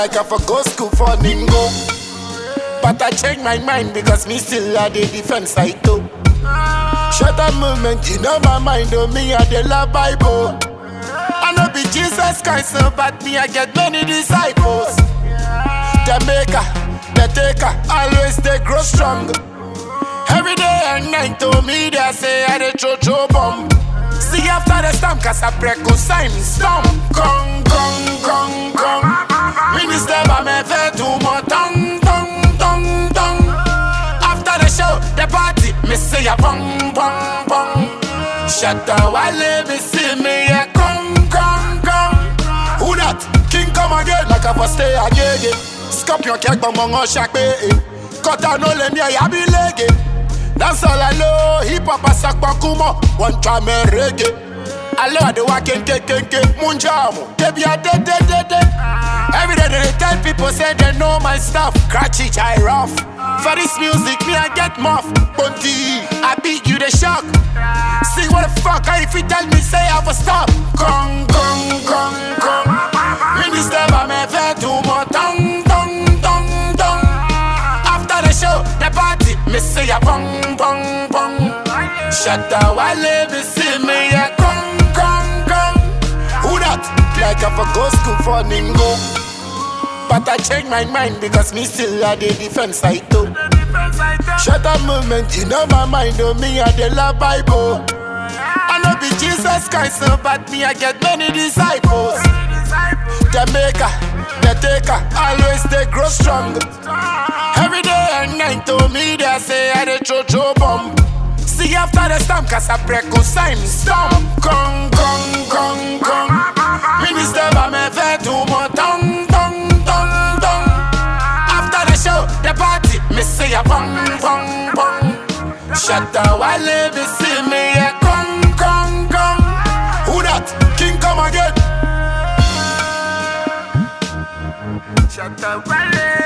like I for go school for Ningo. But I change my mind because me still at the defense side too. Shut up movement, you know my mind on me, I the love Bible. I know be Jesus Christ, so but me I get many disciples. The maker, the taker, always they grow strong. Every day and night to me they say I the cho bomb. See after the storm, cause I break on sign storm. Gong, gong, gong, gong. Minister by me fair to more tongue, tongue, tongue, tongue. After the show, the party, me say a bong, bong, bong. Shut the wale, me see me a gong, gong, gong. Who that? King come again, like I for stay again. Scorpion cake, bong, bong, on chaque bay. Cut on all the me, I be leggy. Dance all I know, hip hop a sac kumo, one time reggae. I love the walking keke, munjamu, debi a de. Every day they tell people say they know my stuff. Cratchy, I rough. For this music, me I get muff. Bunty, I beat you the shock. See what the fuck, if you tell me say I for stop. Gong, gong, gong, gong. Minister by me fair to more tongue, tongue, tongue, tongue. After the show, the party, me say a bong, bong, bong. Shut the wale, me see me a gong, gong, gong. Who that? Like I for go school for Ningo. But I change my mind because me still at the defense side too. Shut up movement, you know my mind on me, I the love Bible. I know be Jesus Christ, so but me I get many disciples. The maker, the taker, always they grow strong. Every day and night to me they say I the cho bomb. See after the storm, cause I break on sign storm. Gong, gong, gong, gong. Minister by me fair to more tongue, tongue, tongue, tongue. After the show, the party, me say a bong, bong, bong. Shut the wale, me see me a gong, gong, gong. Who that? King come again. Shut the wale.